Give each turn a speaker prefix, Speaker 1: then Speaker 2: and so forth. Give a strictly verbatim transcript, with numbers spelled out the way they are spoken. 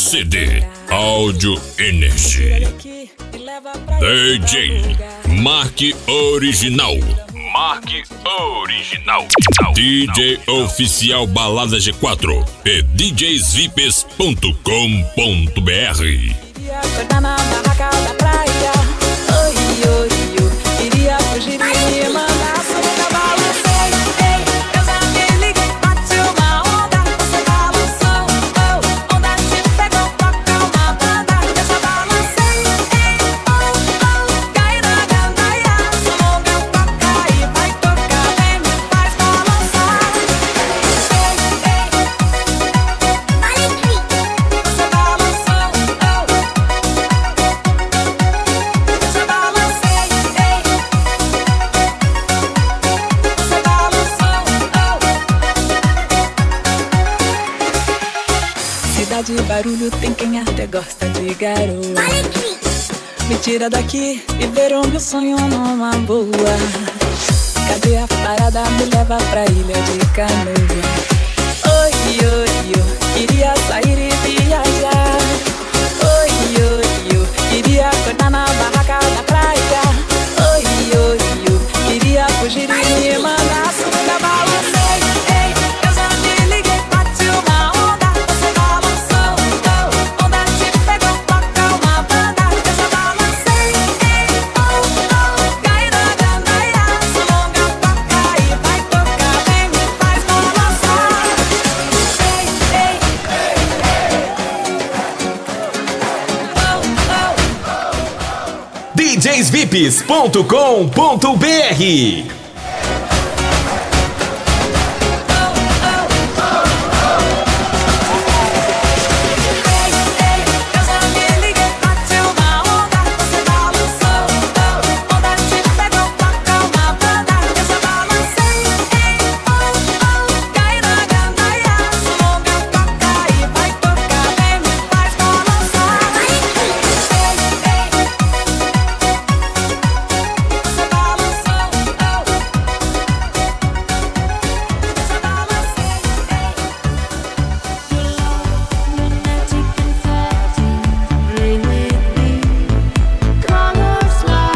Speaker 1: C D Áudio Energy. D J Marque Original. Marque Original. D J Oficial Balada G quatro e D Js V I P S ponto com ponto B R.
Speaker 2: Acordar na barraca da praia. Oi, oi, oi. Queria fugir e me mandar sobre balançei. Ei, eu já me liguei, bate uma onda. Você balançou, oh, onda te pegou, toca uma banda. Eu já balancei, ei, oh, oh. Cai na gandaia, sua longa toca e vai tocar, vem me faz balançar. Ei, ei, você balançou, oh. Cidade de barulho tem quem até gosta de garoa. Me tira daqui, viver o meu sonho numa boa. Cadê a parada? Me leva pra ilha de canoa. Oi, oi, eu queria sair e viajar. Oi, oi, eu queria acordar na barraca da praia. Oi, oi, eu queria fugir e me mandar surda. Balancei, ei, eu já me liguei, bate uma onda. Você balançou, oh, onda te pegou, toca uma banda. Eu já balancei, ei, oh, oh. Cai na gandaia, sua longa toca e vai tocar, vem me faz balançar. Ei, ei, oh, oh.
Speaker 3: D Js V I P S ponto com ponto B R